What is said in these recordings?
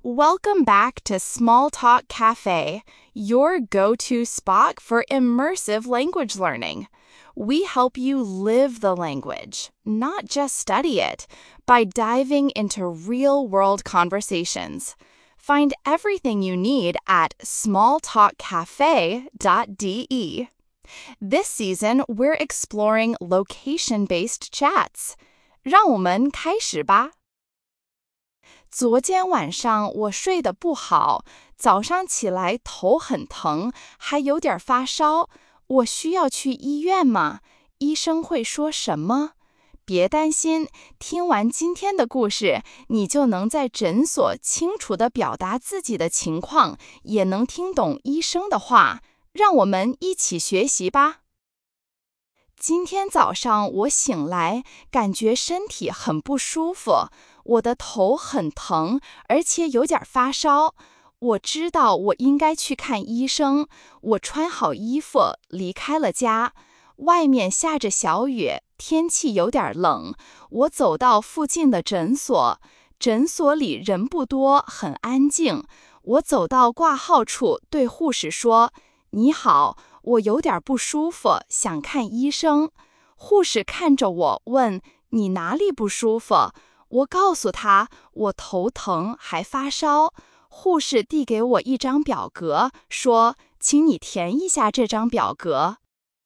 Welcome back to Small Talk Cafe, your go-to spot for immersive language learning. We help you live the language, not just study it, by diving into real-world conversations. Find everything you need at smalltalkcafe.de. This season, we're exploring location-based chats. 让我们开始吧。昨天晚上我睡得不好，早上起来头很疼，还有点发烧。我需要去医院吗？医生会说什么？别担心，听完今天的故事，你就能在诊所清楚地表达自己的情况，也能听懂医生的话。让我们一起学习吧。今天早上我醒来，感觉身体很不舒服，我的头很疼，而且有点发烧。我知道我应该去看医生。我穿好衣服，离开了家。外面下着小雨，天气有点冷。我走到附近的诊所，诊所里人不多，很安静。我走到挂号处，对护士说：“你好。”我有点不舒服，想看医生。护士看着我问：“你哪里不舒服？”我告诉他我头疼还发烧。护士递给我一张表格，说：“请你填一下这张表格。”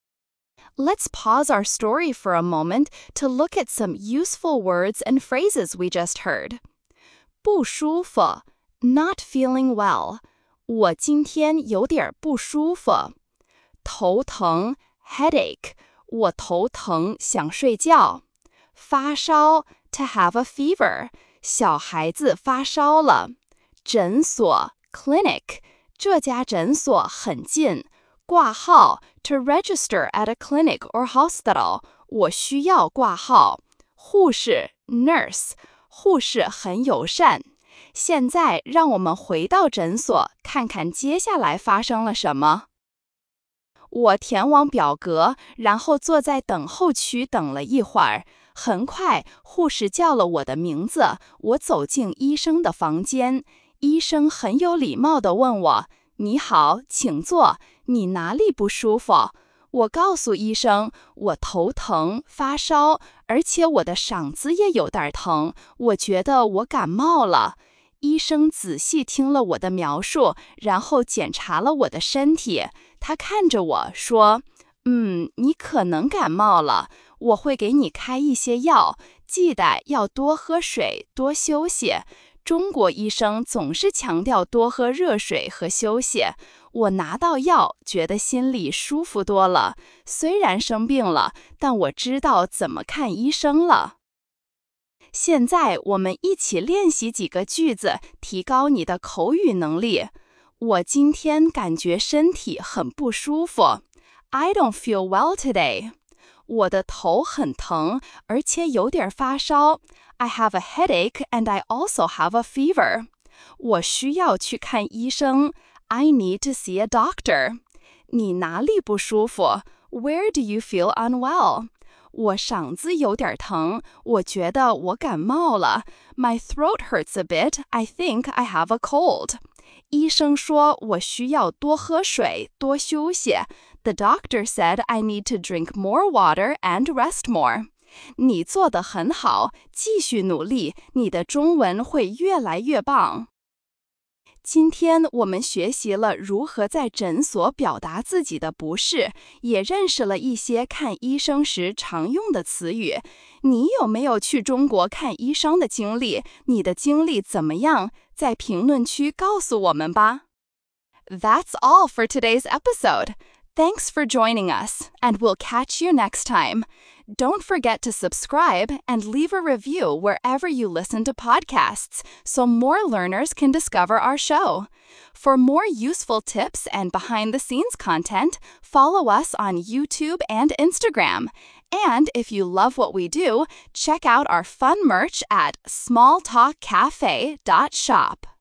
Let's pause our story for a moment to look at some useful words and phrases we just heard. 不舒服 not feeling well. 我今天有点不舒服。头疼 headache， 我头疼想睡觉。发烧 to have a fever， 小孩子发烧了。诊所 clinic， 这家诊所很近。挂号 to register at a clinic or hospital， 我需要挂号。护士 nurse， 护士很友善。现在让我们回到诊所，看看接下来发生了什么。我填完表格，然后坐在等候区等了一会儿。很快，护士叫了我的名字，我走进医生的房间。医生很有礼貌地问我：“你好，请坐，你哪里不舒服？”我告诉医生，我头疼、发烧，而且我的嗓子也有点疼，我觉得我感冒了。医生仔细听了我的描述，然后检查了我的身体。他看着我说：“你可能感冒了，我会给你开一些药，记得要多喝水，多休息。”中国医生总是强调多喝热水和休息。我拿到药，觉得心里舒服多了。虽然生病了，但我知道怎么看医生了。现在我们一起练习几个句子，提高你的口语能力。我今天感觉身体很不舒服。I don't feel well today. 我的头很疼，而且有点发烧。I have a headache and I also have a fever. 我需要去看医生。I need to see a doctor. 你哪里不舒服？ Where do you feel unwell? 我嗓子有点疼，我觉得我感冒了。My throat hurts a bit. I think I have a cold. 医生说我需要多喝水，多休息。The doctor said I need to drink more water and rest more. 你做得很好，继续努力，你的中文会越来越棒。今天我们学习了如何在诊所表达自己的不适，也认识了一些看医生时常用的词语。你有没有去中国看医生的经历？你的经历怎么样？在评论区告诉我们吧。That's all for today's episode. Thanks for joining us, and we'll catch you next time. Don't forget to subscribe and leave a review wherever you listen to podcasts so more learners can discover our show. For more useful tips and behind-the-scenes content, follow us on YouTube and Instagram. And if you love what we do, check out our fun merch at smalltalkcafe.shop.